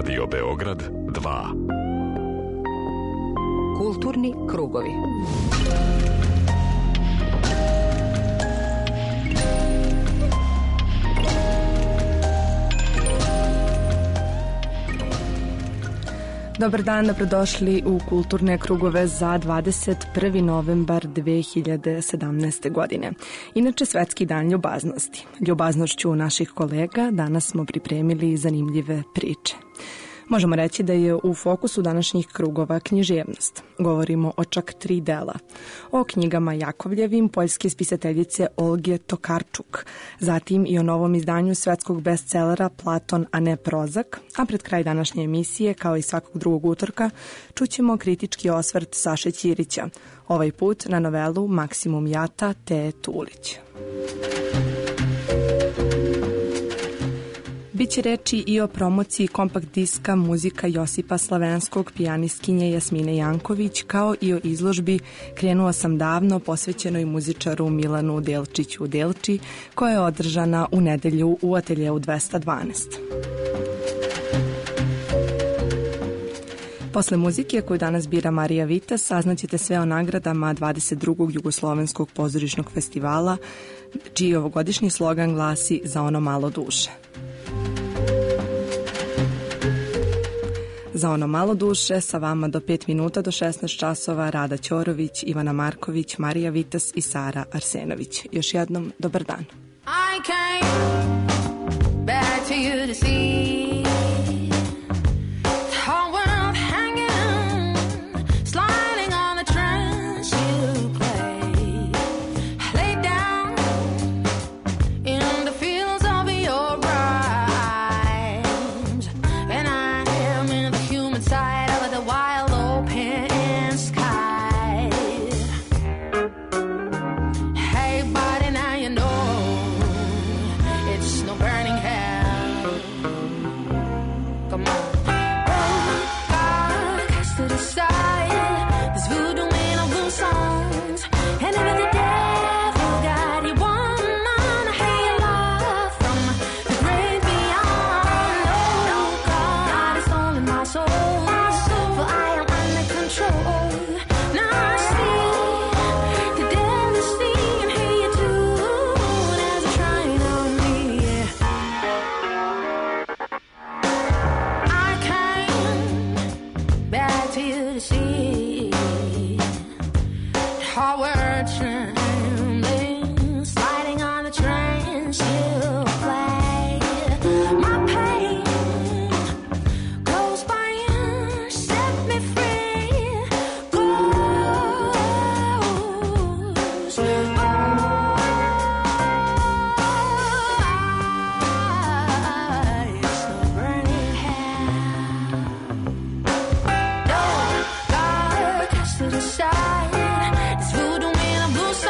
Radio Beograd 2. Kulturni krugovi. Dobar dan, dobrodošli u Kulturne krugove za 21. novembar 2017. godine. Inače, Svetski dan ljubaznosti. Ljubaznošću naših kolega danas smo pripremili zanimljive priče. Možemo reći da je u fokusu današnjih krugova književnost. Govorimo o čak 3 dela. O knjigama Jakovljevim, poljske spisateljice Olge Tokarczuk, zatim i o novom izdanju svetskog bestsellera Platon, a ne Prozak, a pred kraj današnje emisije, kao i svakog drugog utorka, čućemo kritički osvrt Saše Ćirića, ovaj put na novelu Maksimum Jata Te Tulić. Biće reči i o promociji kompakt diska Muzika Josipa Slavenskog pijanistkinje Jasmine Janković, kao i o izložbi Krenuo sam davno, posvećenoj muzičaru Milanu Delčiću Delči, koja je održana u nedelju u ateljeu 212. Posle muzike koju danas bira Marija Vitas, saznaćete sve o nagradama 22. Jugoslovenskog pozorišnog festivala, čiji ovogodišnji slogan glasi Za ono malo duše. Za ono malo duše, sa vama do 5 minuta do 16 časova Rada Ćorović, Ivana Marković, Marija Vitas i Sara Arsenović. Još jednom, dobar dan. I came back to you to see the whole world hanging, sliding on the trance you play. I lay down in the fields of your rhymes, and I am in the human side of the wild open sky. Hey buddy, now you know it's no burning hell. Come on. Oh God, cast it aside, this voodoo ain't no blue songs, and even the devil got you woman, I hear your love from the great beyond. Oh God, it's all in my soul, for I am under control. Now I see the devil see and hear you tune as it's trying on me. I came back to you to see the whole world trembling, sliding on the trance you play. My pain goes by and set me free. Goes it's the burning hell. Don't God cast it aside, this voodoo in a blue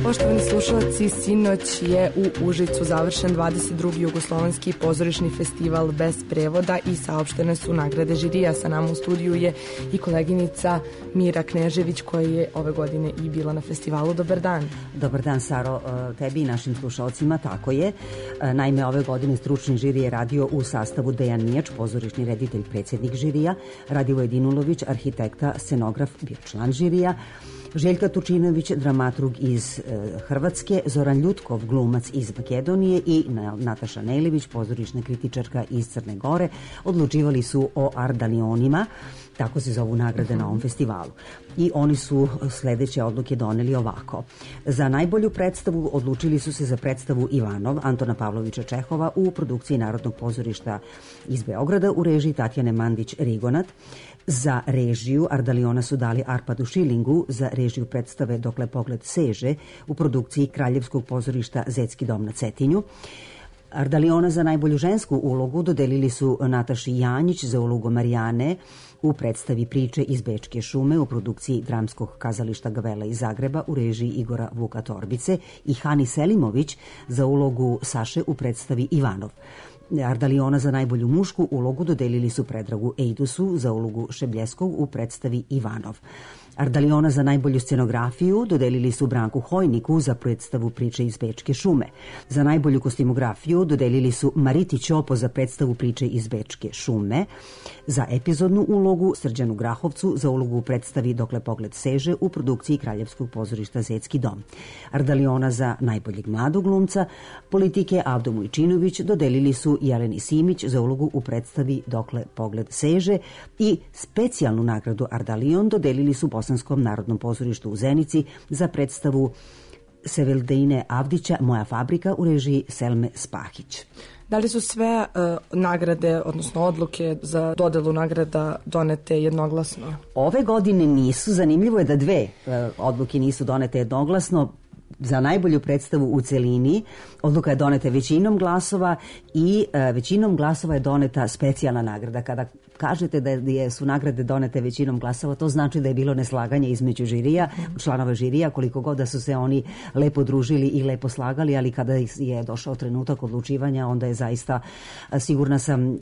Poštovani slušalci, sinoć je u Užicu završen 22. jugoslovenski pozorišni festival bez prevoda i saopštene su nagrade žirija. Sa nama u studiju je i koleginica Mira Knežević koja je ove godine i bila na festivalu. Dobar dan. Dobar dan, Saro, tebi i našim slušalcima, tako je. Naime, ove godine stručni žiri je radio u sastavu Dejan Mijač, pozorišni reditelj, predsjednik žirija, Radivoje Dinulović, arhitekta, scenograf, bio član žirija, Željka Tučinović, dramaturg iz Hrvatske, Zoran Ljutkov, glumac iz Makedonije i Nataša Nelivić, pozorišna kritičarka iz Crne Gore. Odlučivali su o Ardalionima, tako se zovu nagrade na ovom festivalu. I oni su sledeće odluke doneli ovako. Za najbolju predstavu odlučili su se za predstavu Ivanov Antona Pavlovića Čehova u produkciji Narodnog pozorišta iz Beograda u režiji Tatjane Mandić-Rigonat. Za režiju Ardaliona su dali Arpadu Šilingu, za režiju predstave Dokle pogled seže u produkciji Kraljevskog pozorišta Zetski dom na Cetinju. Ardaliona za najbolju žensku ulogu dodelili su Nataši Janjić za ulogu Marijane u predstavi Priče iz Bečke šume u produkciji Dramskog kazališta Gavela iz Zagreba u režiji Igora Vuka Torbice i Hani Selimović za ulogu Saše u predstavi Ivanov. Ardaliona za najbolju mušku ulogu dodelili su Predragu Ejdusu za ulogu Šebljeskog u predstavi Ivanov. Ardaliona za najbolju scenografiju dodelili su Branku Hojniku za predstavu Priče iz Bečke šume. Za najbolju kostimografiju dodelili su Mariti Ćopo za predstavu Priče iz Bečke šume. Za epizodnu ulogu Srđanu Grahovcu za ulogu u predstavi Dokle pogled seže u produkciji Kraljevskog pozorišta Zetski dom. Ardaliona za najboljeg mladog glumca politike Avdo Mujčinović dodelili su Jeleni Simić za ulogu u predstavi Dokle pogled seže i specijalnu nagradu Ardalion dodelili su Bosanskom narodnom pozorištu u Zenici za predstavu Seveldine Avdića Moja fabrika u režiji Selme Spahić. Da li su sve nagrade, odnosno odluke za dodelu nagrada donete jednoglasno? Ove godine nisu. Zanimljivo je da dve odluke nisu donete jednoglasno. Za najbolju predstavu u celini odluka je doneta većinom glasova i većinom glasova je doneta specijalna nagrada. Kada kažete da su nagrade donete većinom glasova, to znači da je bilo neslaganje između žirija, članova žirija, koliko god da su se oni lepo družili i lepo slagali, ali kada je došao trenutak odlučivanja, onda je zaista, sigurna sam,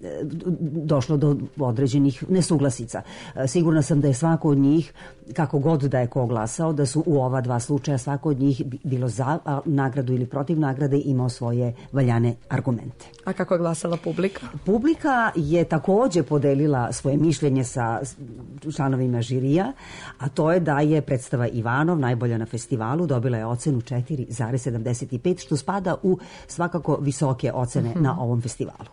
došlo do određenih nesuglasica. Sigurna sam da je svako od njih, kako god da je ko glasao, da su u ova dva slučaja svako od njih bilo za nagradu ili protiv nagrade, imao svoje valjane argumente. A kako je glasala publika? Publika je takođe podelila svoje mišljenje sa članovima žirija, a to je da je predstava Ivanov, najbolja na festivalu, dobila je ocenu 4,75, što spada u svakako visoke ocene na ovom festivalu.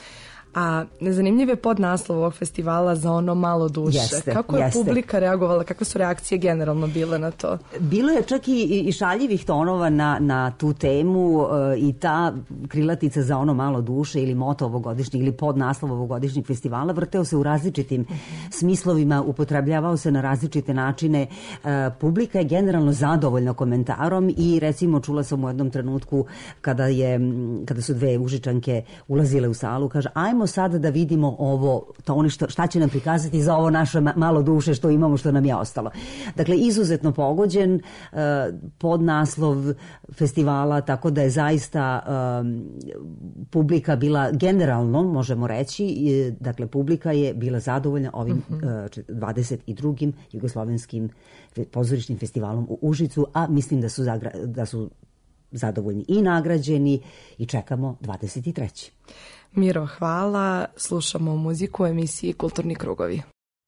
A zanimljiv je podnaslov ovog festivala Za ono malo duše. Kako je publika reagovala, kakve su reakcije generalno bile na to? Bilo je čak i šaljivih tonova na tu temu i ta krilatica Za ono malo duše ili moto ovogodišnjeg ili podnaslov ovogodišnjeg festivala vrteo se u različitim smislovima, upotrebljavao se na različite načine. Publika je generalno zadovoljna komentarom i recimo čula sam u jednom trenutku kada su dve Užičanke ulazile u salu, kaže ajmo sada da vidimo ovo, to oni šta će nam prikazati za ovo naše malo duše što imamo, što nam je ostalo. Dakle, izuzetno pogođen podnaslov festivala, tako da je zaista publika bila generalno, možemo reći, dakle, publika je bila zadovoljna ovim 22. jugoslovenskim pozorišnim festivalom u Užicu, a mislim da su zadovoljni i nagrađeni i čekamo 23. Miro, hvala. Slušamo muziku u emisiji Kulturni krugovi.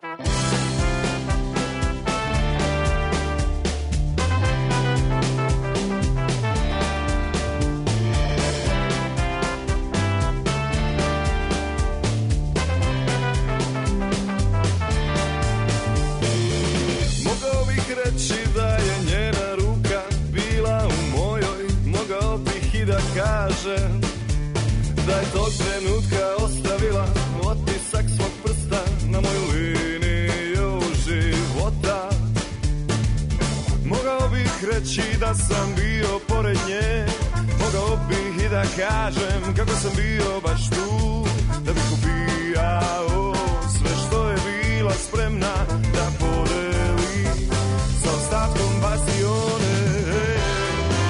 Mogao bih reći da je njena ruka bila u mojoj, mogao bih i da kažem da je tog trenutka ostavila otisak svog prsta na moju liniju života. Mogao bih reći da sam bio pored nje, mogao bih i da kažem kako sam bio baš tu, da bih ubijao sve što je bila spremna da podeli sa ostatkom bastione.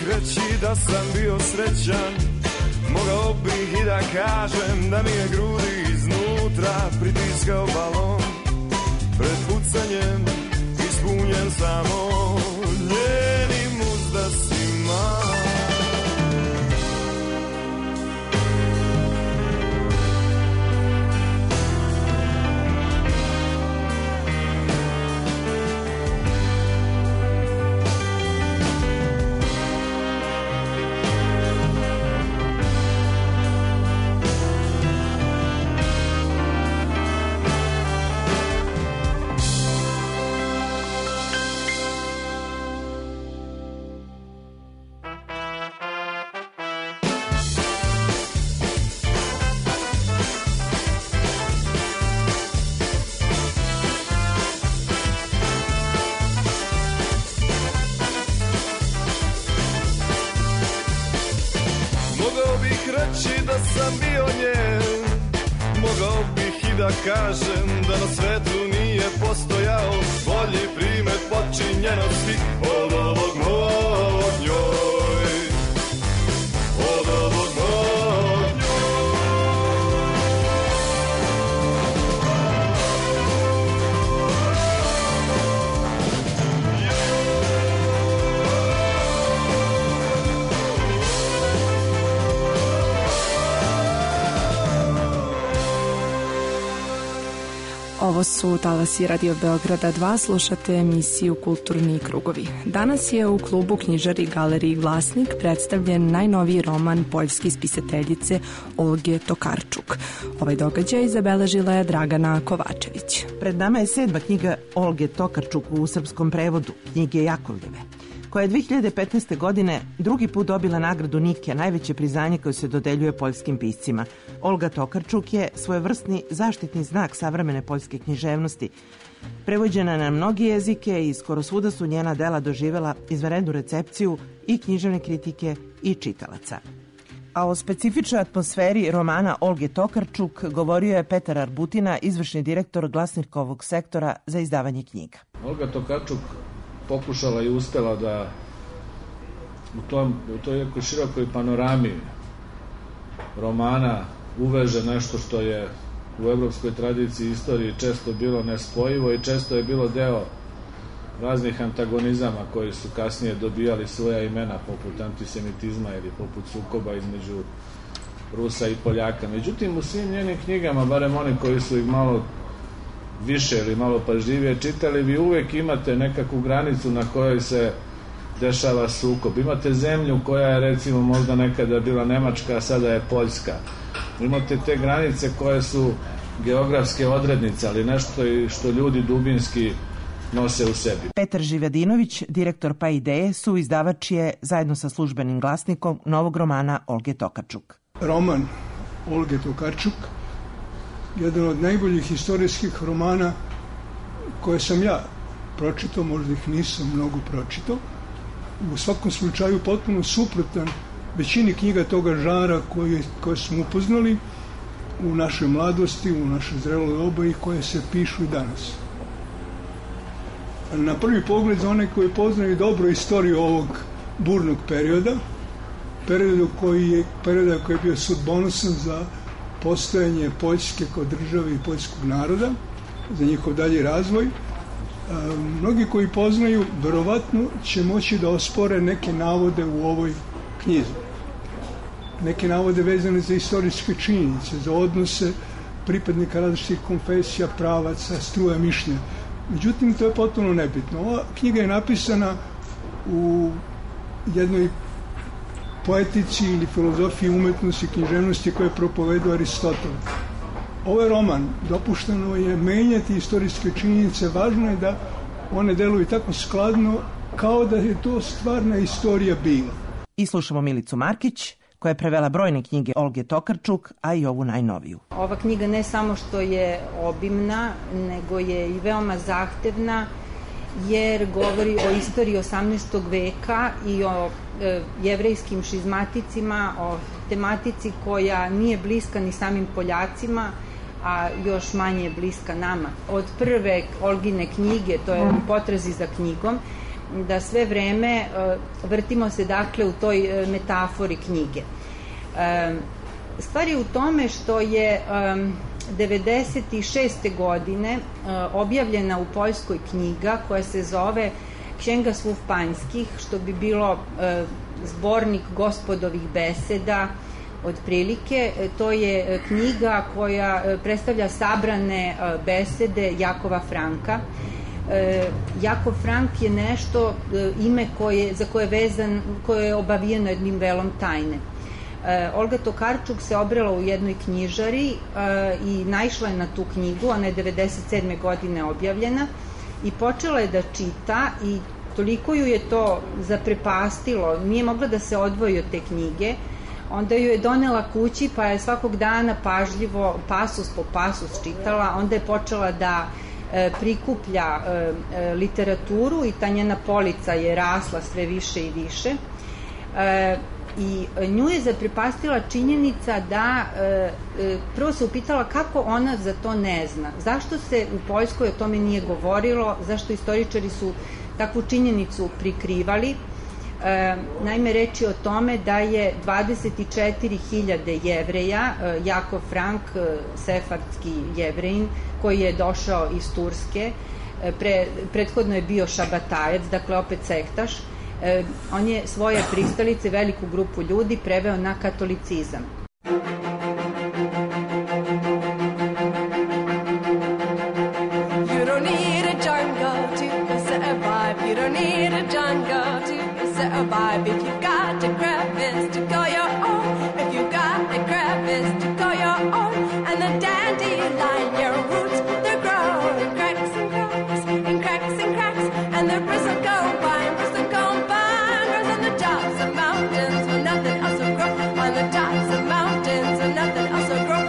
bih reći da sam bio srećan, mogao bih i da kažem da mi je grudi iznutra pritiskao balon. Pred pucanjem ispunjen samo njenim uzdasima. Kažem da na svetu nije postojao bolji primer počinjenosti od ovog mog njoj, od ovog mog njoj. Ovo su talasi Radio Beograda 2, slušate emisiju Kulturni krugovi. Danas je u klubu knjižari Galeriji Glasnik predstavljen najnoviji roman poljske spisateljice Olge Tokarczuk. Ovaj događaj zabeležila je Dragana Kovačević. Pred nama je 7. knjiga Olge Tokarczuk u srpskom prevodu, knjige Jakovljeve, koja je 2015. godine drugi put dobila nagradu Nike, najveće priznanje koje se dodeljuje poljskim piscima. Olga Tokarczuk je svojevrsni zaštitni znak savremene poljske književnosti. Prevođena na mnogi jezike i skoro svuda su njena dela doživjela izvanrednu recepciju i književne kritike i čitalaca. A o specifičnoj atmosferi romana Olge Tokarczuk govorio je Petar Arbutina, izvršni direktor Glasnikovog sektora za izdavanje knjiga. Olga Tokarczuk pokušala i uspela da u toj jako širokoj panorami romana uveže nešto što je u evropskoj tradiciji i istoriji često bilo nespojivo i često je bilo deo raznih antagonizama koji su kasnije dobijali svoja imena, poput antisemitizma ili poput sukoba između Rusa i Poljaka. Međutim, u svim njenim knjigama, barem oni koji su ih malo više ili malo pažljivije čitali, vi uvek imate nekakvu granicu na kojoj se dešava sukob. Imate zemlju koja je recimo možda nekada bila Nemačka, a sada je Poljska. Imate te granice koje su geografske odrednice, ali nešto što ljudi dubinski nose u sebi. Petar Živadinović, direktor Pa Ideje, su izdavač je zajedno sa Službenim glasnikom novog romana Olge Tokarczuk. Roman Olge Tokarczuk, jedan od najboljih istorijskih romana koje sam ja pročitao, možda ih nisam mnogo pročitao. U svakom slučaju potpuno suprotan većini knjiga toga žanra koje smo upoznali u našoj mladosti, u našoj zreloj dobi i koje se pišu i danas. Na prvi pogled, za one koji poznaju dobro istoriju ovog burnog perioda koji je bio sudbonosan za postojanje Poljske kao države i poljskog naroda, za njihov dalji razvoj. Mnogi koji poznaju verovatno će moći da ospore neke navode u ovoj knjizi. Neke navode vezane za istorijske činjenice, za odnose pripadnika različitih konfesija, pravaca, struja mišljenja. Međutim, to je potpuno nebitno. Ova knjiga je napisana u jednoj poetici ili filozofiji umetnosti, književnosti koje propovedao Aristotel. Ovaj roman dopušteno je menjati istorijske činjenice, važno je da one deluju tako skladno kao da je to stvarna istorija bila. I slušamo Milicu Markić, koja je prevela brojne knjige Olge Tokarczuk, a i ovu najnoviju. Ova knjiga ne samo što je obimna, nego je i veoma zahtevna, jer govori o istoriji 18. veka i o jevrejskim šizmaticima, o tematici koja nije bliska ni samim Poljacima, a još manje je bliska nama. Od prve Olgine knjige, to je Potrazi za knjigom, da sve vreme vrtimo se dakle u toj metafori knjige. Stvar je u tome što je 96. godine objavljena u Poljskoj knjiga koja se zove Księga Słów Pańskich, što bi bilo zbornik gospodovih beseda otprilike. To je knjiga koja predstavlja sabrane besede Jakova Franka. Jakov Frank je nešto, ime za koje je obavijeno jednim velom tajne. Olga Tokarczuk se obrela u jednoj knjižari i naišla je na tu knjigu, ona je 97. godine objavljena i počela je da čita i toliko ju je to zaprepastilo, nije mogla da se odvoji od te knjige, onda ju je donela kući pa je svakog dana pažljivo pasus po pasus čitala, onda je počela da prikuplja literaturu i ta njena polica je rasla sve više i više. I nju je zaprepastila činjenica da prvo se upitala kako ona za to ne zna. Zašto se u Poljskoj o tome nije govorilo, zašto istoričari su takvu činjenicu prikrivali. Naime, reč je o tome da je 24.000 Jevreja, Jakov Frank, sefardski Jevrejin, koji je došao iz Turske, prethodno je bio šabatajac, dakle opet sektaš, on je svoje pristalice, veliku grupu ljudi, preveo na katolicizam. You don't need a jungle to survive. You don't need a jungle to survive. If you've got a crevice to call your own, if you've got a crevice to call your own, and the dandelion, your roots, they grow in cracks and cracks, in cracks and cracks, and the bristlecone vine, grows on the tops of mountains where nothing else will grow. On the tops of mountains where nothing else will grow.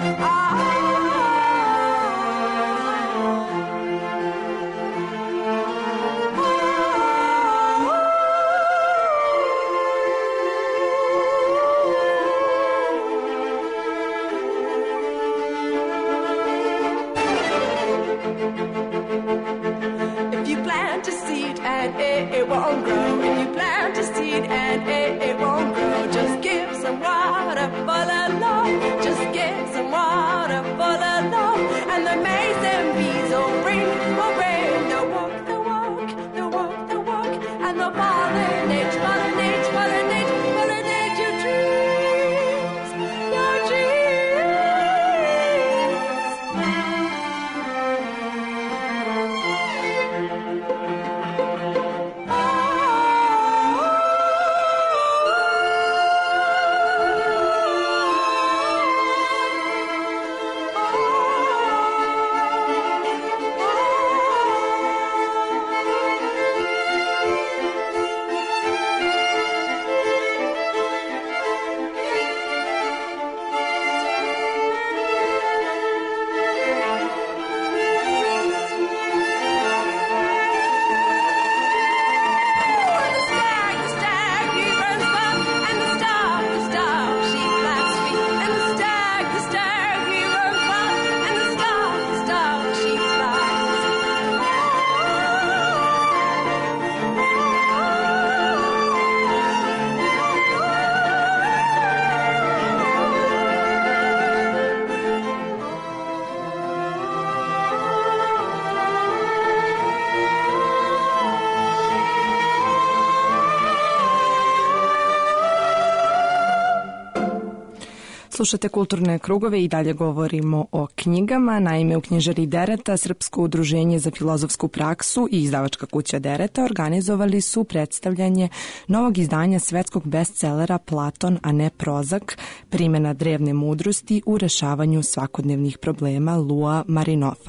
If you plant a seed and it won't grow, if you plant a seed and it won't grow, just give some water full of love, just give some water full of love, and the maize and bees will bring the walk, the walk, the walk, the walk, and the pollinate, pollinate, pollinate, pollinate your trees, your trees. Slušate Kulturne krugove i dalje govorimo o knjigama. Naime, u knjižari Dereta Srpsko udruženje za filozofsku praksu i izdavačka kuća Dereta organizovali su predstavljanje novog izdanja svetskog bestsellera Platon, a ne Prozak, primjena drevne mudrosti u rešavanju svakodnevnih problema Lua Marinofa.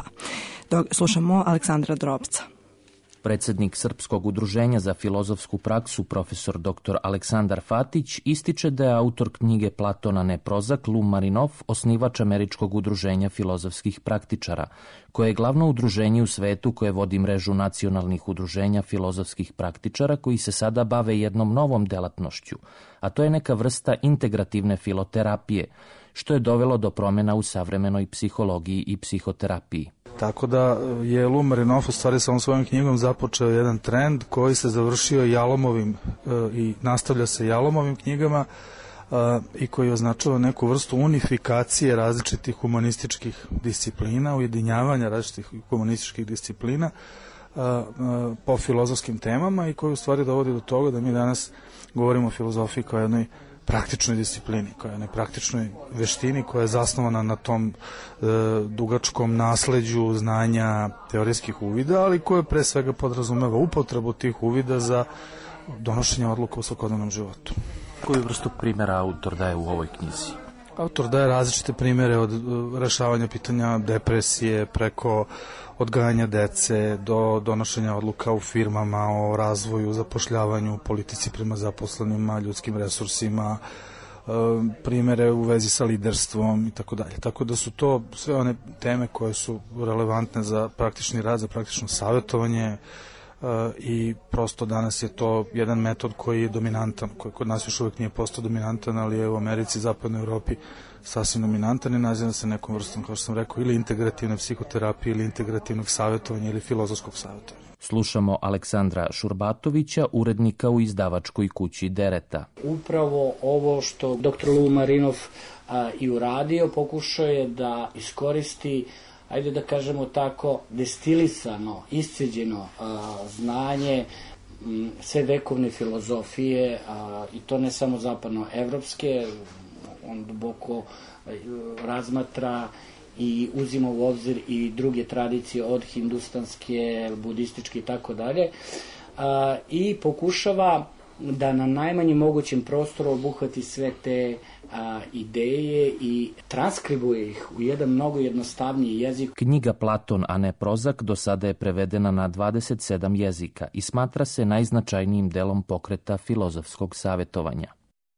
Slušamo Aleksandra Drobca. Predsednik Srpskog udruženja za filozofsku praksu, profesor dr. Aleksandar Fatić, ističe da je autor knjige Platona ne Prozak, Lou Marinov, osnivač Američkog udruženja filozofskih praktičara, koje je glavno udruženje u svetu koje vodi mrežu nacionalnih udruženja filozofskih praktičara koji se sada bave jednom novom delatnošću, a to je neka vrsta integrativne filoterapije, što je dovelo do promjena u savremenoj psihologiji i psihoterapiji. Tako da je Lou Marinoff u stvari sa ovom svojom knjigom započeo jedan trend koji se završio Jalomovim i nastavlja se Jalomovim knjigama i koji označava neku vrstu unifikacije različitih humanističkih disciplina, ujedinjavanja različitih humanističkih disciplina po filozofskim temama i koji u stvari dovodi do toga da mi danas govorimo o filozofiji kao jednoj praktičnoj disciplini, kao jednoj praktičnoj veštini koja je zasnovana na tom dugačkom nasleđu znanja teorijskih uvida, ali koja pre svega podrazumeva upotrebu tih uvida za donošenje odluka u svakodnevnom životu. Koju vrstu primjera autor daje u ovoj knjizi? Autor daje različite primjere od rešavanja pitanja depresije preko odgajanja dece do donošenja odluka u firmama o razvoju, zapošljavanju, politici prema zaposlenima, ljudskim resursima, primere u vezi sa liderstvom i tako dalje. Tako da su to sve one teme koje su relevantne za praktični rad, za praktično savjetovanje i prosto danas je to jedan metod koji je dominantan, koji kod nas još uvijek nije postao dominantan, ali je u Americi, zapadnoj Evropi sasvim dominantan i naziva se nekom vrstom, kao što sam rekao, ili integrativne psihoterapije ili integrativnog savjetovanja ili filozofskog savjetovanja. Slušamo Aleksandra Šurbatovića, urednika u izdavačkoj kući Dereta. Upravo ovo što dr. Lou Marinoff i uradio, pokušao je da iskoristi, ajde da kažemo tako, destilisano, isceđeno znanje sve vekovne filozofije, i to ne samo zapadnoevropske, on duboko razmatra i uzima u obzir i druge tradicije od hindustanske, budističke i tako dalje, i pokušava da na najmanjem mogućem prostoru obuhvati sve te ideje i transkribuje ih u jedan mnogo jednostavniji jezik. Knjiga Platon, a ne Prozak do sada je prevedena na 27 jezika i smatra se najznačajnijim delom pokreta filozofskog savjetovanja.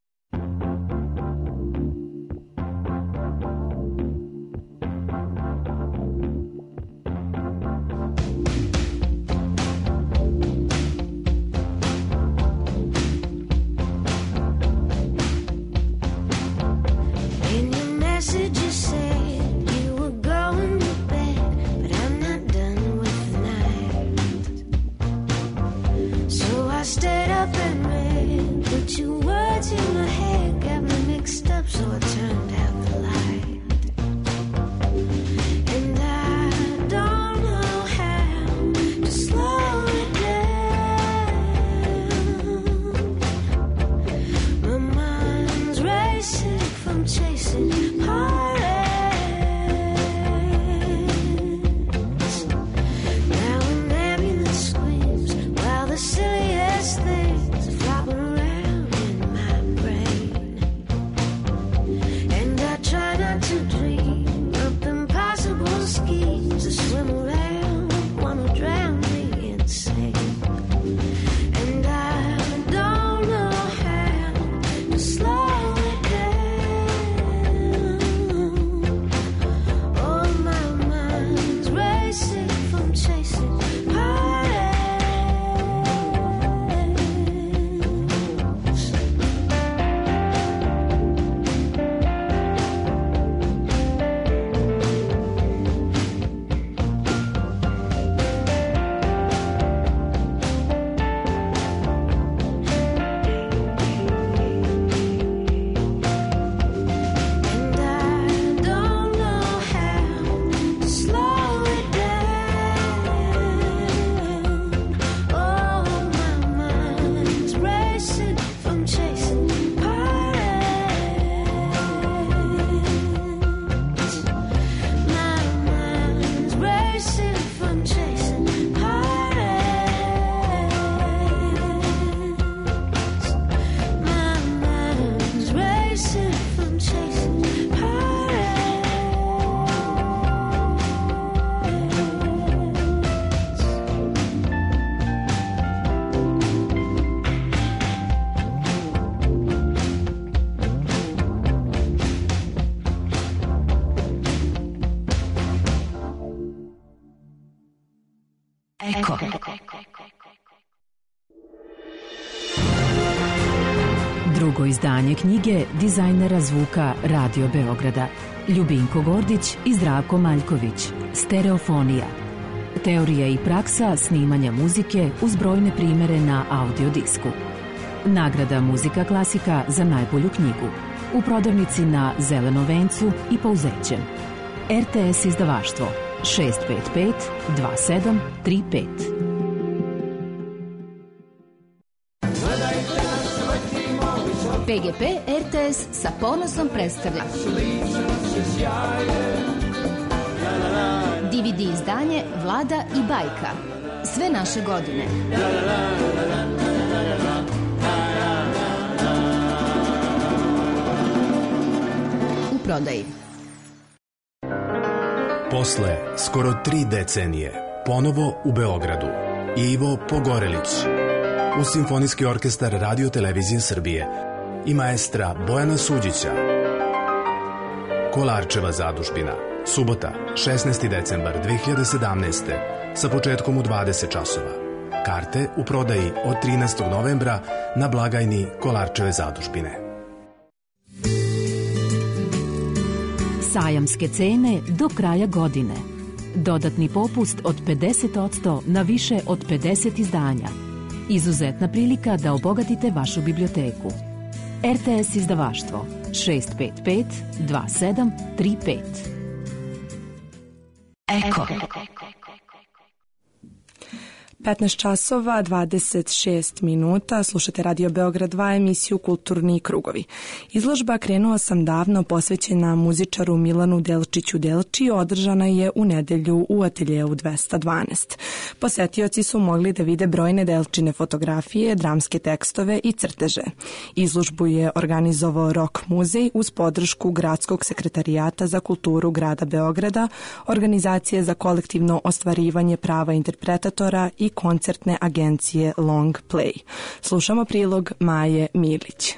Eko. Drugo izdanje knjige dizajnera zvuka Radio Beograda. Ljubinko Gordić i Zdravko Maljković. Stereofonija. Teorija i praksa snimanja muzike uz brojne primere na audio disku. Nagrada Muzika klasika za najbolju knjigu. U prodavnici na Zelenom vencu i Pouzećem. RTS izdavaštvo 655 2735. PGP RTS sa ponosom predstavlja DVD izdanje Vlada i Bajka. Sve naše godine. U prodaji. Posle skoro 3 decenije, ponovo u Beogradu. Ivo Pogorelić. Uz Simfonijski orkestar Radio Televizije Srbije i maestra Bojana Suđića. Kolarčeva zadužbina. Subota, 16. decembar 2017. sa početkom u 20 časova. Karte u prodaji od 13. novembra na blagajni Kolarčeve zadužbine. Sajamske cene do kraja godine. Dodatni popust od 50% na više od 50 izdanja. Izuzetna prilika da obogatite vašu biblioteku. RTS izdavaštvo 655 2735. Eko. 15 časova, 26 minuta, slušate Radio Beograd 2, emisiju Kulturni krugovi. Izložba Krenuo sam davno posvećena muzičaru Milanu Delčiću Delči održana je u nedelju u ateljeu 212. Posetioci su mogli da vide brojne Delčine fotografije, dramske tekstove i crteže. Izložbu je organizovao Rock muzej uz podršku Gradskog sekretarijata za kulturu grada Beograda, Organizacije za kolektivno ostvarivanje prava interpretatora i koncertne agencije Long Play. Slušamo prilog Maje Milić.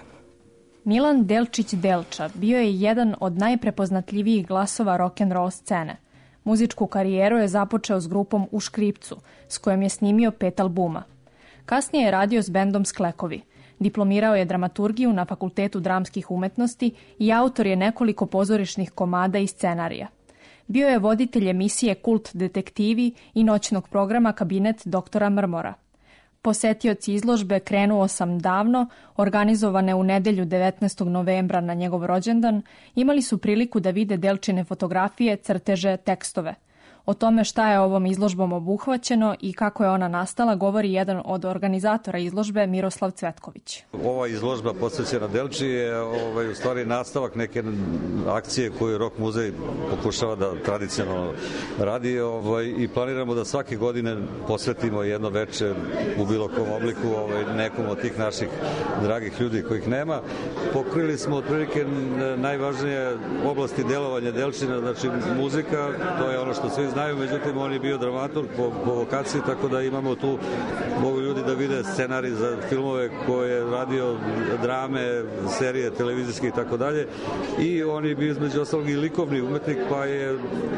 Milan Delčić Delča bio je jedan od najprepoznatljivijih glasova rock'n'roll scene. Muzičku karijeru je započeo s grupom U škripcu, s kojom je snimio 5 albuma. Kasnije je radio s bendom Sklekovi. Diplomirao je dramaturgiju na Fakultetu dramskih umetnosti i autor je nekoliko pozorišnih komada i scenarija. Bio je voditelj emisije Kult detektivi i noćnog programa Kabinet doktora Mrmora. Posetioci izložbe Krenuo sam davno, organizovane u nedelju 19. novembra na njegov rođendan, imali su priliku da vide Delčine fotografije, crteže, tekstove. O tome šta je ovom izložbom obuhvaćeno i kako je ona nastala govori jedan od organizatora izložbe Miroslav Cvetković. Ova izložba posvećena Delči je u stvari nastavak neke akcije koju Rock muzej pokušava da tradicionalno radi i planiramo da svake godine posvetimo jedno veče u bilo kom obliku nekom od tih naših dragih ljudi kojih nema. Pokrili smo otprilike najvažnije oblasti delovanja Delčina, znači muzika, to je ono što svi znaju, međutim on je bio dramaturg po vokaciji, tako da imamo tu, mogu ljudi da vide scenarij za filmove koje je radio, drame, serije televizijske i tako dalje, i on je bio između ostalog i likovni umetnik, pa je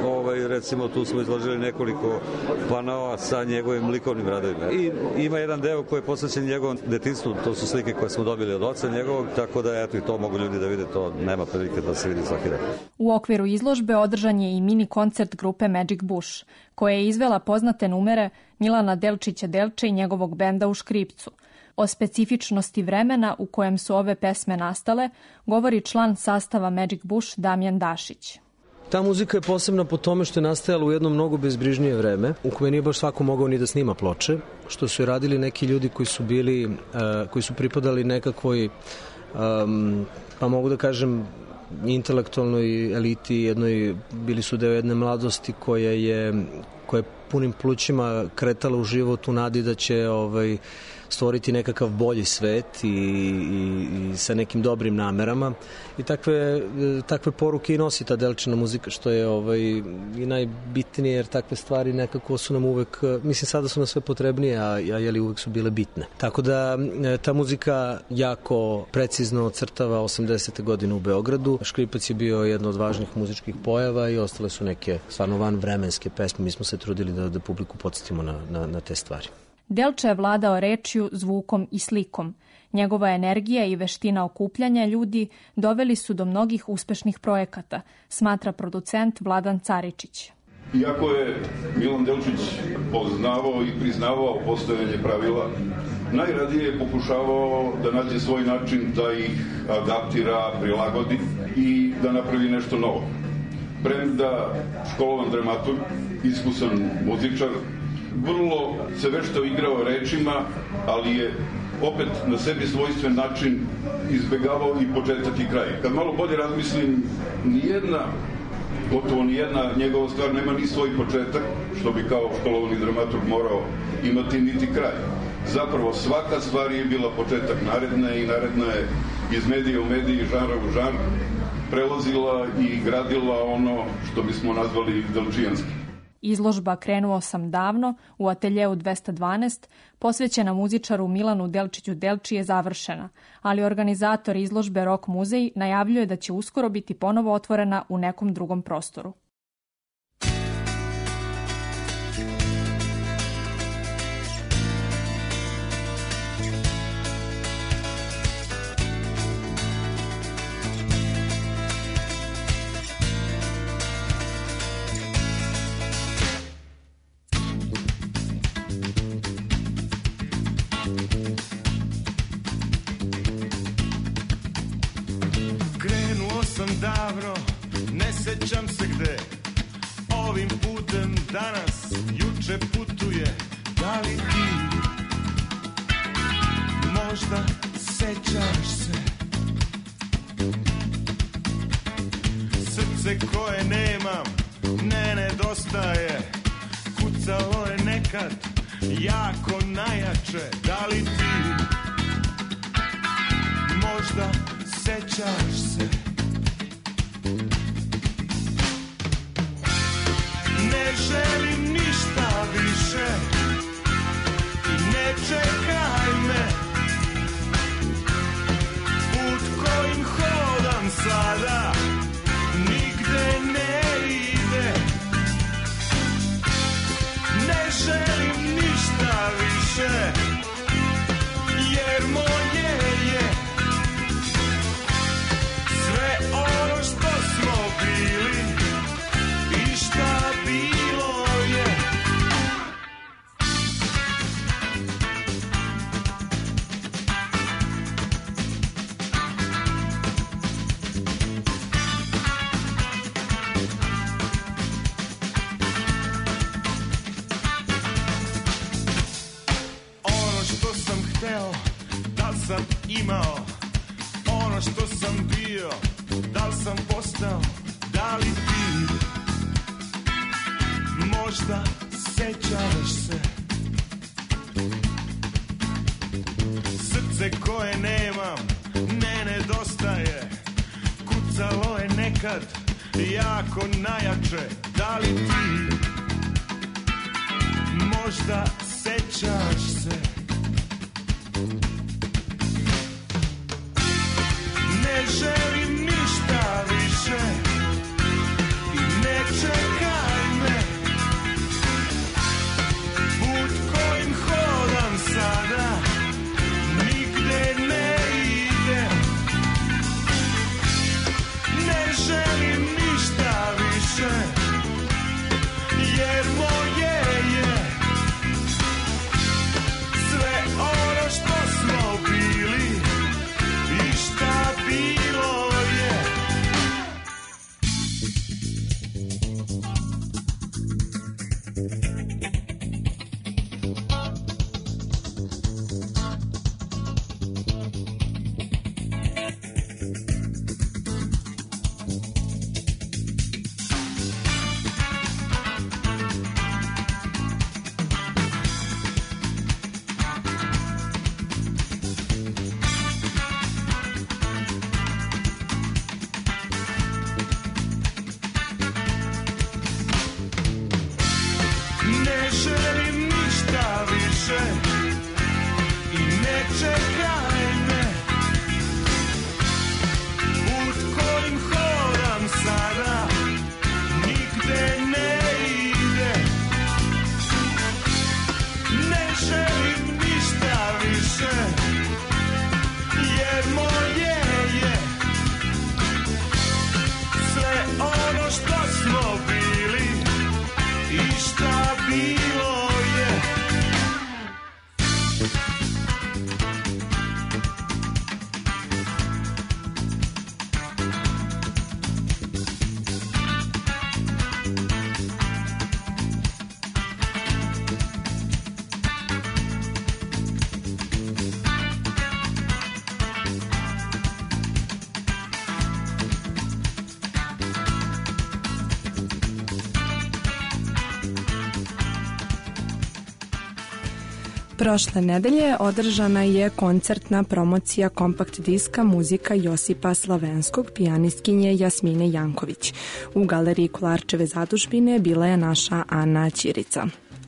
recimo tu smo izložili nekoliko panoa sa njegovim likovnim radovima. I ima jedan deo koji je posvećen njegovom detinjstvu, to su slike koje smo dobili od oca njegovog, tako da eto i to mogu ljudi da vide, to nema prilike da se vidi svaki dan. U okviru izložbe održan je i mini koncert grupe Magic Bush, koja je izvela poznate numere Milana Delčića Delče i njegovog benda U škripcu. O specifičnosti vremena u kojem su ove pesme nastale govori član sastava Magic Bush Damjan Dašić. Ta muzika je posebna po tome što je nastajala u jedno mnogo bezbrižnije vreme, u kojem nije baš svako mogao ni da snima ploče, što su radili neki ljudi koji su pripadali nekakvoj, pa mogu da kažem, intelektualnoj eliti, bili su deo jedne mladosti koja je punim plućima kretala u život u nadi da će stvoriti nekakav bolji svet i sa nekim dobrim namerama, i takve poruke i nosi ta Delčina muzika, što je i najbitnije, jer takve stvari nekako su nam uvek, mislim sada su nam sve potrebnije, a uvek su bile bitne. Tako da ta muzika jako precizno ocrtava 80. godine u Beogradu. Škripac je bio jedna od važnih muzičkih pojava i ostale su neke stvarno vanvremenske pesme. Mi smo se trudili da publiku podsjetimo na te stvari. Delča je vladao rečju, zvukom i slikom. Njegova energija i veština okupljanja ljudi doveli su do mnogih uspešnih projekata, smatra producent Vladan Caričić. Iako je Milan Delčić poznavao i priznavao postojanje pravila, najradije je pokušavao da nađe svoj način da ih adaptira, prilagodi i da napravi nešto novo. Premda školovan dramaturg, iskusan muzičar, vrlo se vešto igrao rečima, ali je opet na sebi svojstven način izbegavao i početak i kraj. Kad malo bolje razmislim, gotovo nijedna njegova stvar nema ni svoj početak, što bi kao školovani dramaturg morao imati, niti kraj. Zapravo svaka stvar je bila početak naredne i naredna je iz medija u mediji, žanra u žanr, prelazila i gradila ono što bismo nazvali delčijanski. Izložba Krenuo sam davno u ateljeu 212, posvećena muzičaru Milanu Delčiću Delči, je završena, ali organizator izložbe Rock muzej najavljuje da će uskoro biti ponovo otvorena u nekom drugom prostoru. Davno, ne sećam se gde, ovim putem danas, juče putuje. Da li ti možda sećaš se? Srce koje nemam ne nedostaje, kucalo je nekad jako najjače. Da li ti možda sećaš se? Ne želim ništa više i ne čekaj me. Put kojim hodam sada nigde ne ide. Ne želim ništa više, jer moje je sve ono što smo bili i šta bilo je. Ono što sam hteo, da sam imao. Ono što sam bio, da li sam postao. Da li ti možda sećaš se? Srce koje nemam ne nedostaje, kucalo je nekad jako najjače. Da li ti možda sećaš se? Ne želim ništa više i ne čekaj me. Put kojim hodam sada nigde ne ide. Ne želim ništa više, jer moje je sve ono što smo Prošle nedelje održana je koncertna promocija kompakt diska Muzika Josipa Slavenskog pijanistkinje Jasmine Janković. U galeriji Kolarčeve zadužbine bila je naša Ana Ćirica.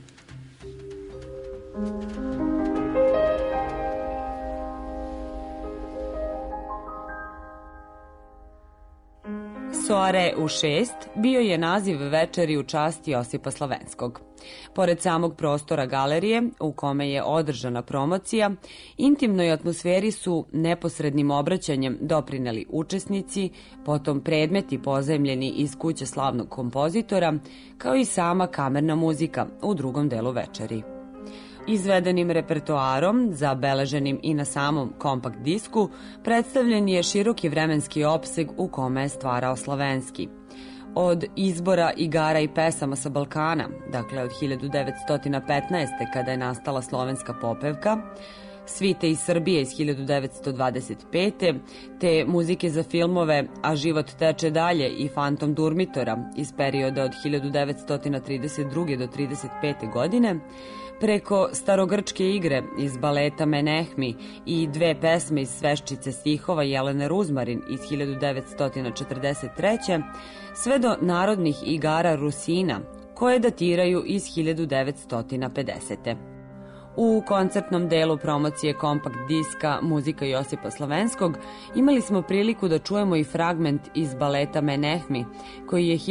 Soare u 6 bio je naziv večeri u čast Josipa Slavenskog. Pored samog prostora galerije, u kome je održana promocija, intimnoj atmosferi su neposrednim obraćanjem doprineli učesnici, potom predmeti pozajmljeni iz kuće slavnog kompozitora, kao i sama kamerna muzika u drugom delu večeri. Izvedenim repertoarom, zabeleženim i na samom kompakt disku, predstavljen je široki vremenski opseg u kome je stvarao Slavenski. Od izbora igara i pesama sa Balkana, dakle od 1915. kada je nastala slovenska popevka, svite iz Srbije iz 1925. te muzike za filmove A život teče dalje i Fantom Durmitora iz perioda od 1932. do 1935. godine, preko starogrčke igre iz baleta Menehmi i dve pesme iz Sveščice stihova Jelene Ruzmarin iz 1943. sve do narodnih igara Rusina, koje datiraju iz 1950. U koncertnom delu promocije kompakt diska Muzika Josipa Slavenskog imali smo priliku da čujemo i fragment iz baleta Menehmi, koji je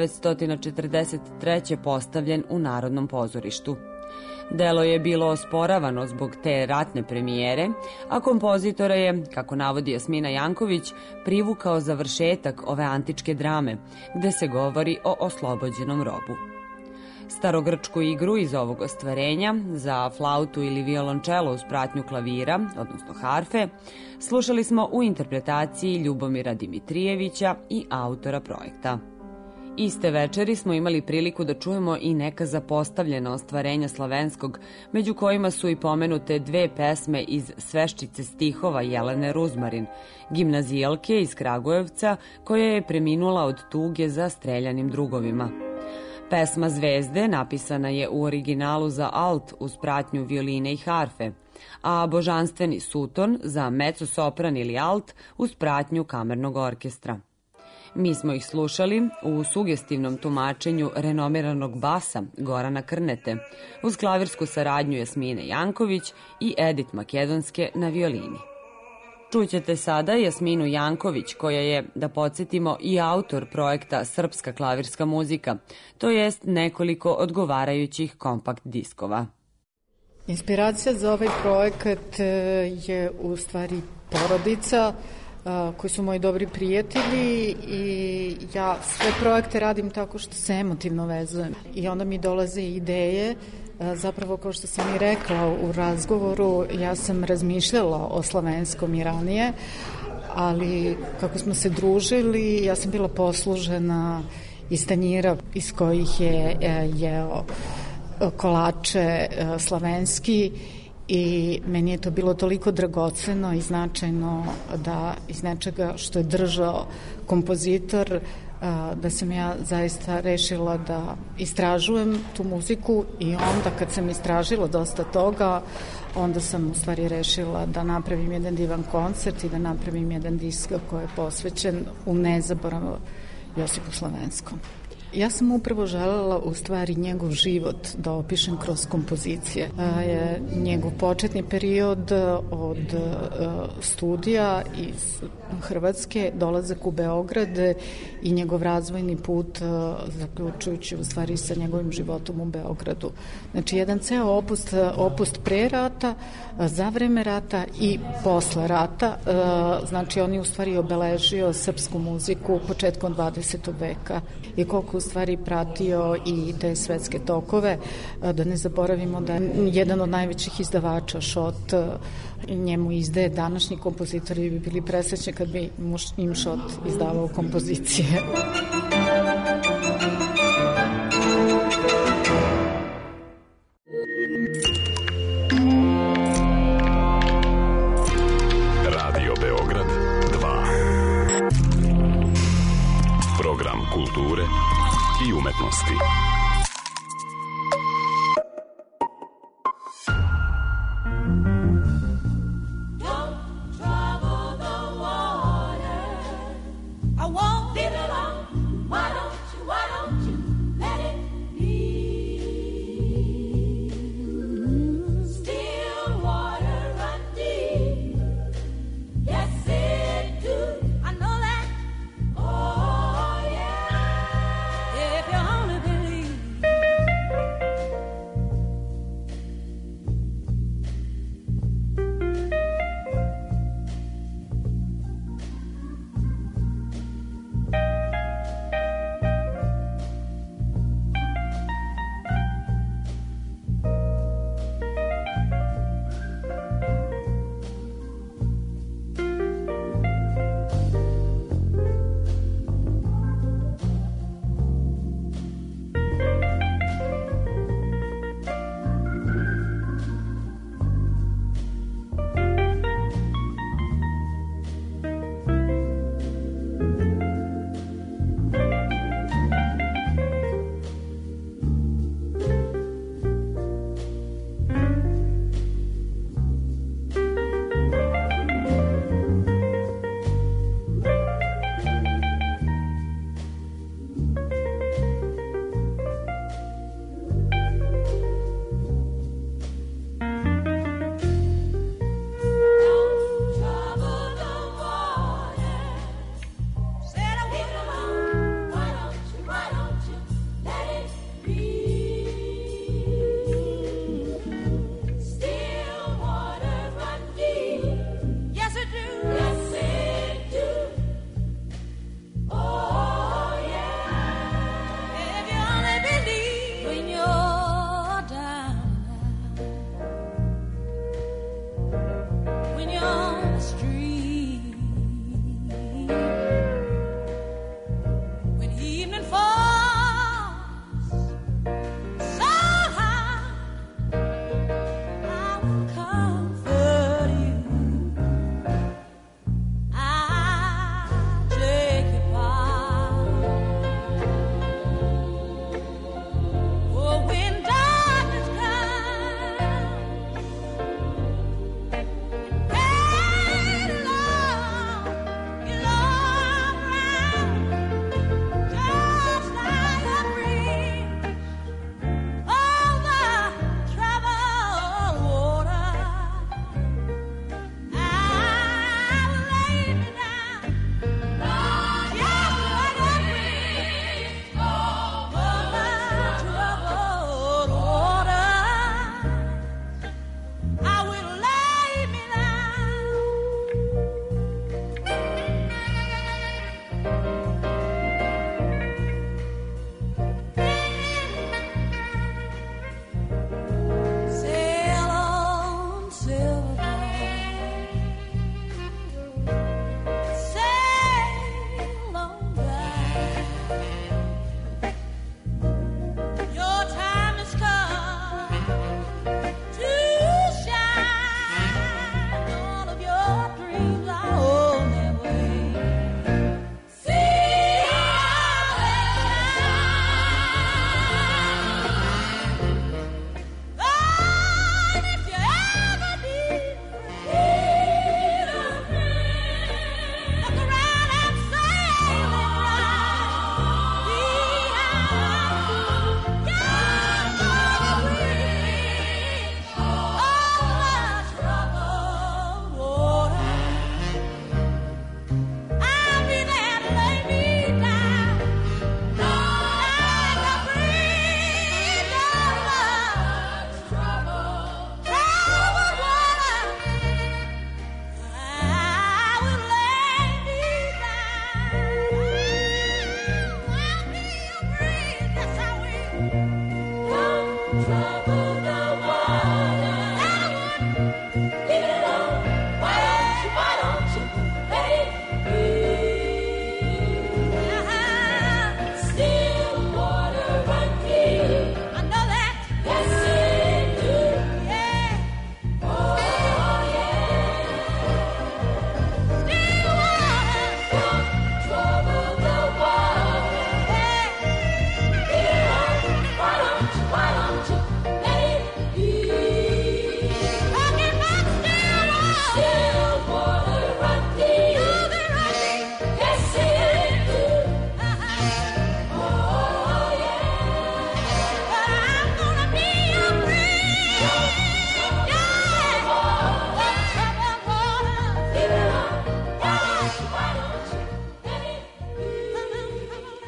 1943. postavljen u Narodnom pozorištu. Delo je bilo osporavano zbog te ratne premijere, a kompozitora je, kako navodi Jasmina Janković, privukao završetak ove antičke drame, gde se govori o oslobođenom robu. Starogrčku igru iz ovog ostvarenja za flautu ili violončelo uz pratnju klavira, odnosno harfe, slušali smo u interpretaciji Ljubomira Dimitrijevića i autora projekta. Iste večeri smo imali priliku da čujemo i neka zapostavljena ostvarenja Slavenskog, među kojima su i pomenute dve pesme iz Sveščice stihova Jelene Ruzmarin, gimnazijalke iz Kragujevca koja je preminula od tuge za streljanim drugovima. Pesma Zvezde napisana je u originalu za alt uz pratnju violine i harfe, a Božanstveni suton za mezzo-sopran ili alt uz pratnju kamernog orkestra. Mi smo ih slušali u sugestivnom tumačenju renomiranog basa Gorana Krnete, uz klavirsku saradnju Jasmine Janković i Edit Makedonske na violini. Čućete sada Jasminu Janković, koja je, da podsjetimo, i autor projekta Srpska klavirska muzika, to jest nekoliko odgovarajućih kompakt diskova. Inspiracija za ovaj projekat je u stvari porodica, koji su moji dobri prijatelji i ja sve projekte radim tako što se emotivno vezujem. I onda mi dolaze ideje, zapravo kao što sam i rekla u razgovoru, ja sam razmišljala o Slavenskom i ranije, ali kako smo se družili, ja sam bila poslužena iz tanjira iz kojih je jeo kolače Slavenski, i meni je to bilo toliko dragoceno i značajno da iz nečega što je držao kompozitor, da sam ja zaista rešila da istražujem tu muziku i onda kad sam istražila dosta toga, onda sam u stvari rešila da napravim jedan divan koncert i da napravim jedan disk koji je posvećen u nezaboravu Josipu Slavenskom. Ja sam upravo želela u stvari njegov život da opišem kroz kompozicije. Njegov početni period od studija iz Hrvatske, dolazak u Beograd i njegov razvojni put zaključujući u stvari sa njegovim životom u Beogradu. Znači jedan ceo opust pre rata, za vreme rata i posle rata. Znači on je u stvari obeležio srpsku muziku početkom 20. veka i koliko u stvari pratio i te svetske tokove. Da ne zaboravimo da jedan od najvećih izdavača Šot njemu izdaje današnji kompozitori bi bili presrećni kad bi im Šot izdavao kompozicije. Radio Beograd 2. Program kulture i umetnosti.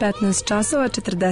15 časova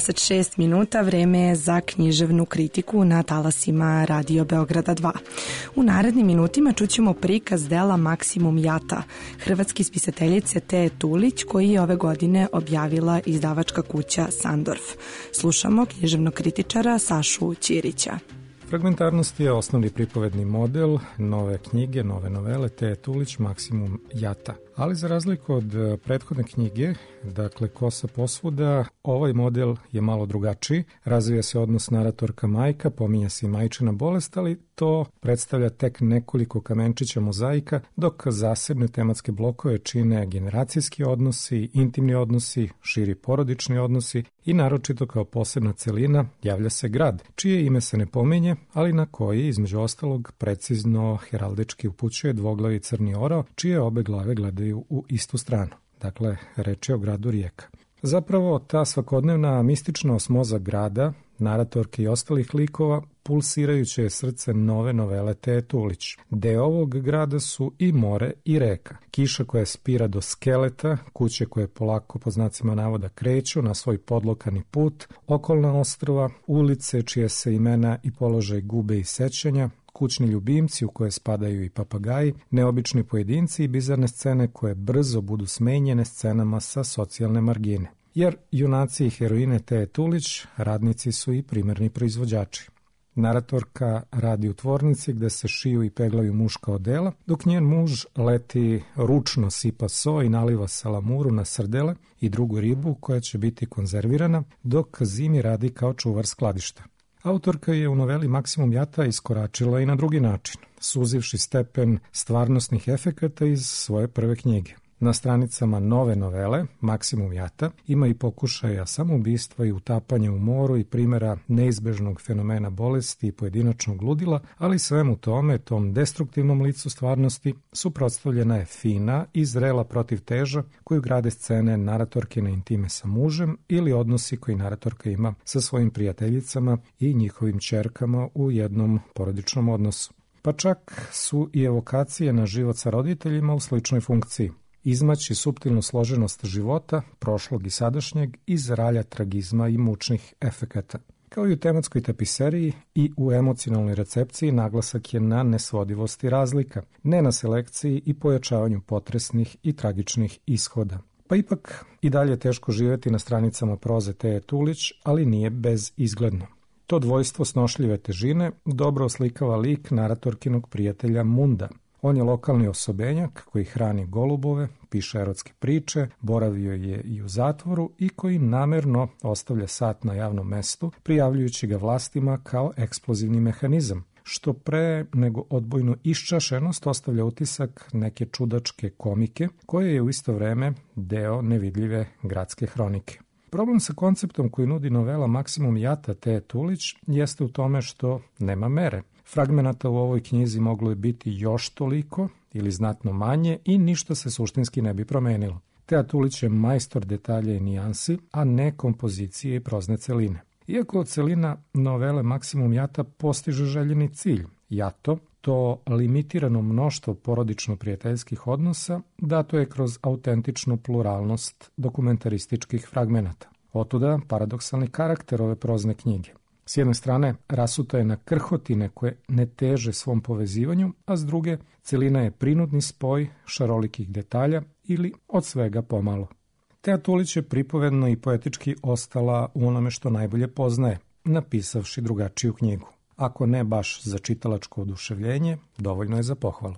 46 minuta, vreme je za književnu kritiku na talasima Radio Beograda 2. U narednim minutima čućemo prikaz dela Maksimum Jata, hrvatski spisateljice Teje Tulić, koji je ove godine objavila izdavačka kuća Sandorf. Slušamo književnog kritičara Sašu Ćirića. Fragmentarnost je osnovni pripovedni model nove knjige, nove novele Teje Tulić Maksimum Jata. Ali za razliku od prethodne knjige, dakle Kosa posvuda, ovaj model je malo drugačiji. Razvija se odnos naratorka-majka, pominja se i majčina bolest, ali to predstavlja tek nekoliko kamenčića mozaika, dok zasebne tematske blokove čine generacijski odnosi, intimni odnosi, širi porodični odnosi i naročito kao posebna celina javlja se grad, čije ime se ne pominje, ali na koji, između ostalog, precizno heraldički upućuje dvoglavi crni orao, čije obe glave gledaju u istu stranu. Dakle, reč je o gradu Rijeka. Zapravo, ta svakodnevna mistična osmoza grada, naratorke i ostalih likova, pulsirajuće je srce nove novele Teje Tulić. Deo ovog grada su i more i reka. Kiša koja spira do skeleta, kuće koje polako po znacima navoda kreću na svoj podlokani put, okolna ostrva, ulice čije se imena i položaj gube i sećanja, kućni ljubimci u koje spadaju i papagaji, neobični pojedinci i bizarne scene koje brzo budu smenjene scenama sa socijalne margine. Jer junaci i heroine Teje Tulić radnici su i primerni proizvođači. Naratorka radi u tvornici gde se šiju i peglaju muška odela, dok njen muž leti ručno sipa so i naliva salamuru na srdele i drugu ribu koja će biti konzervirana, dok zimi radi kao čuvar skladišta. Autorka je u noveli Maksimum Jata iskoračila i na drugi način, suzivši stepen stvarnosnih efekata iz svoje prve knjige. Na stranicama nove novele, Maksimum Jata, ima i pokušaja samoubistva i utapanja u moru i primjera neizbežnog fenomena bolesti i pojedinačnog ludila, ali svemu tome, tom destruktivnom licu stvarnosti, suprotstavljena je fina i zrela protivteža koju grade scene naratorkine intime sa mužem ili odnosi koji naratorka ima sa svojim prijateljicama i njihovim ćerkama u jednom porodičnom odnosu. Pa čak su i evokacije na život sa roditeljima u sličnoj funkciji. Izmaći suptilnu složenost života, prošlog i sadašnjeg, iz ralja tragizma i mučnih efekata. Kao i u tematskoj tapiseriji i u emocionalnoj recepciji naglasak je na nesvodivosti razlika, ne na selekciji i pojačavanju potresnih i tragičnih ishoda. Pa ipak i dalje teško živjeti na stranicama proze Teje Tulić, ali nije bezizgledno. To dvojstvo snošljive težine dobro oslikava lik naratorkinog prijatelja Munda. On je lokalni osobenjak koji hrani golubove, piše erotske priče, boravio je i u zatvoru i koji namerno ostavlja sat na javnom mestu, prijavljujući ga vlastima kao eksplozivni mehanizam, što pre nego odbojnu iščašenost ostavlja utisak neke čudačke komike, koje je u isto vreme deo nevidljive gradske hronike. Problem sa konceptom koji nudi novela Maksimum Jata Teje Tulić jeste u tome što nema mere. Fragmenata u ovoj knjizi moglo je biti još toliko ili znatno manje i ništa se suštinski ne bi promenilo. Teja Tulić je majstor detalja i nijansi, a ne kompozicije i prozne celine. Iako celina novele Maksimum Jata postiže željeni cilj, jato, to limitirano mnoštvo porodično-prijateljskih odnosa dato je kroz autentičnu pluralnost dokumentarističkih fragmenata. Otuda paradoksalni karakter ove prozne knjige. S jedne strane, rasuta je na krhotine koje ne teže svom povezivanju, a s druge, celina je prinudni spoj šarolikih detalja ili od svega pomalo. Teja Tulić je pripovedno i poetički ostala u onome što najbolje poznaje, napisavši drugačiju knjigu. Ako ne baš za čitalačko oduševljenje, dovoljno je za pohvalu.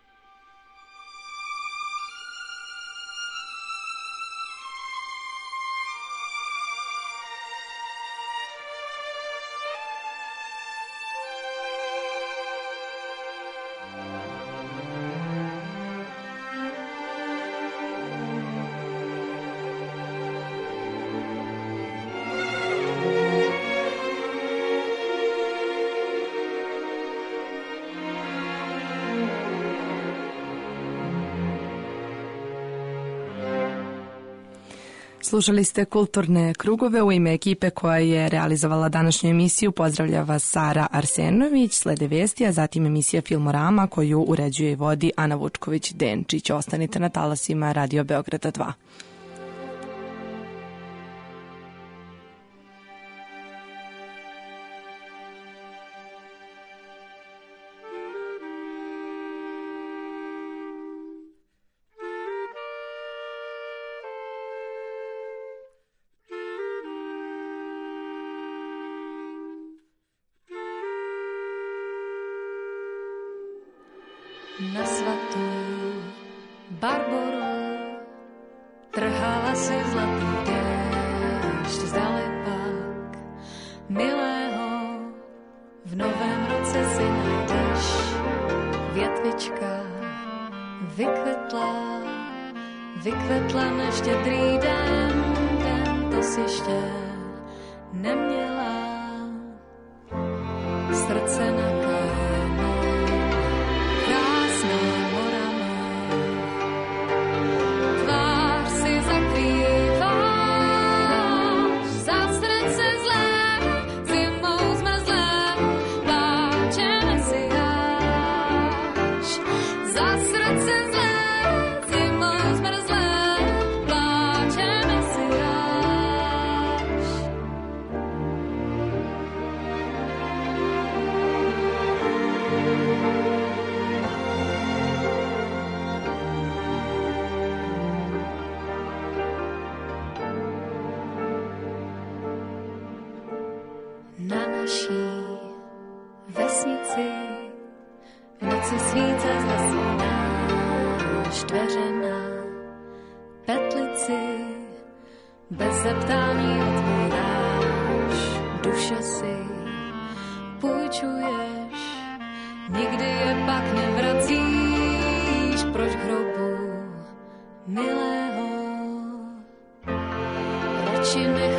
Slušali ste Kulturne krugove. U ime ekipe koja je realizovala današnju emisiju pozdravlja vas Sara Arsenović, slede vesti, a zatim emisija Filmorama koju uređuje i vodi Ana Vučković-Denčić. Ostanite na talasima Radio Beograda 2. asi zlatý déšť, zdali pak milého v novém roce si najdeš. Větvička vykvetla na štědrý den to si ještě neměla. Srdce na kámen, krásná morana, tvář si zakrýváš, za srdce zlé, zimou zmrzlé, pláčeme si jáš. Za srdce zlé, zimou zmrzlé, pláčeme si jáš. Na naší vesnici v noci svíce zasínáš dveře na petlici, bez zeptání otvíráš, duše si půjčuješ, nikdy je pak nevracíš, proč k hrobu milého radši nech